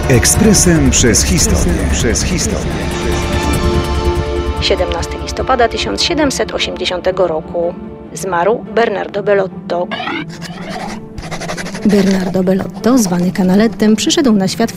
Ekspresem przez historię. 17 listopada 1780 roku zmarł Bernardo Bellotto. Bernardo Bellotto, zwany Canalettem, przyszedł na świat w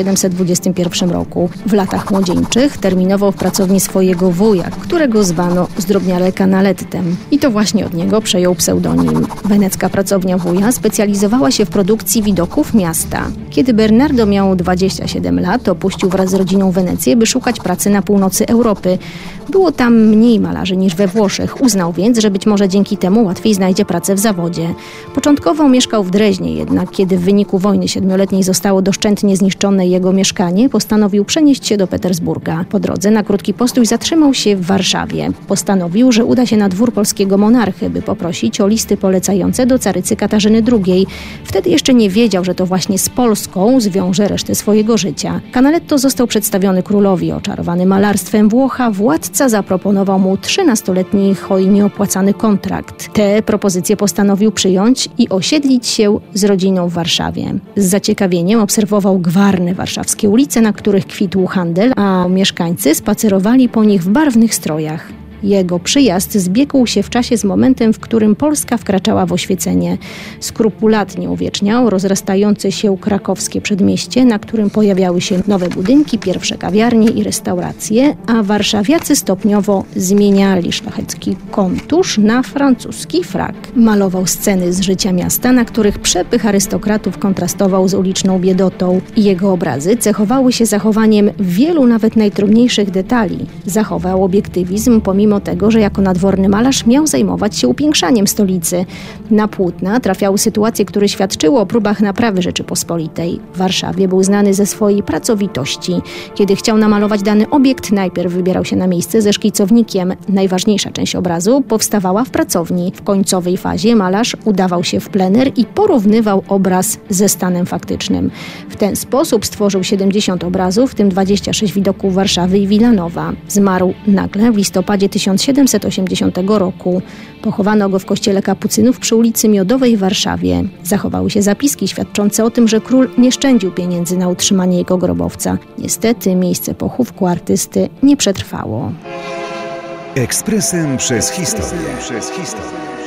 1721 roku. W latach młodzieńczych terminował w pracowni swojego wuja, którego zwano zdrobniale Canalettem. I to właśnie od niego przejął pseudonim. Wenecka pracownia wuja specjalizowała się w produkcji widoków miasta. Kiedy Bernardo miał 27 lat, opuścił wraz z rodziną Wenecję, by szukać pracy na północy Europy. Było tam mniej malarzy niż we Włoszech. Uznał więc, że być może dzięki temu łatwiej znajdzie pracę w zawodzie. Początkowo mieszkał w Dreźnie, jednak kiedy w wyniku wojny 7-letniej zostało doszczętnie zniszczone jego mieszkanie, postanowił przenieść się do Petersburga. Po drodze na krótki postój zatrzymał się w Warszawie. Postanowił, że uda się na dwór polskiego monarchy, by poprosić o listy polecające do carycy Katarzyny II. Wtedy jeszcze nie wiedział, że to właśnie z Polską zwiąże resztę swojego życia. Canaletto został przedstawiony królowi. Oczarowany malarstwem Włocha, władca zaproponował mu 13-letni hojnie opłacany kontrakt. Tę propozycję postanowił przyjąć i osiedlić się z rodziną w Warszawie. Z zaciekawieniem obserwował gwarne warszawskie ulice, na których kwitł handel, a mieszkańcy spacerowali po nich w barwnych strojach. Jego przyjazd zbiegł się w czasie z momentem, w którym Polska wkraczała w oświecenie. Skrupulatnie uwieczniał rozrastające się krakowskie przedmieście, na którym pojawiały się nowe budynki, pierwsze kawiarnie i restauracje, a warszawiacy stopniowo zmieniali szlachecki kontusz na francuski frak. Malował sceny z życia miasta, na których przepych arystokratów kontrastował z uliczną biedotą. I jego obrazy cechowały się zachowaniem wielu nawet najtrudniejszych detali. Zachował obiektywizm pomimo tego, że jako nadworny malarz miał zajmować się upiększaniem stolicy. Na płótna trafiały sytuacje, które świadczyły o próbach naprawy Rzeczypospolitej. W Warszawie był znany ze swojej pracowitości. Kiedy chciał namalować dany obiekt, najpierw wybierał się na miejsce ze szkicownikiem. Najważniejsza część obrazu powstawała w pracowni. W końcowej fazie malarz udawał się w plener i porównywał obraz ze stanem faktycznym. W ten sposób stworzył 70 obrazów, w tym 26 widoków Warszawy i Wilanowa. Zmarł nagle w listopadzie 1780 roku. Pochowano go w kościele kapucynów przy ulicy Miodowej w Warszawie. Zachowały się zapiski świadczące o tym, że król nie szczędził pieniędzy na utrzymanie jego grobowca. Niestety miejsce pochówku artysty nie przetrwało. Ekspresem przez historię.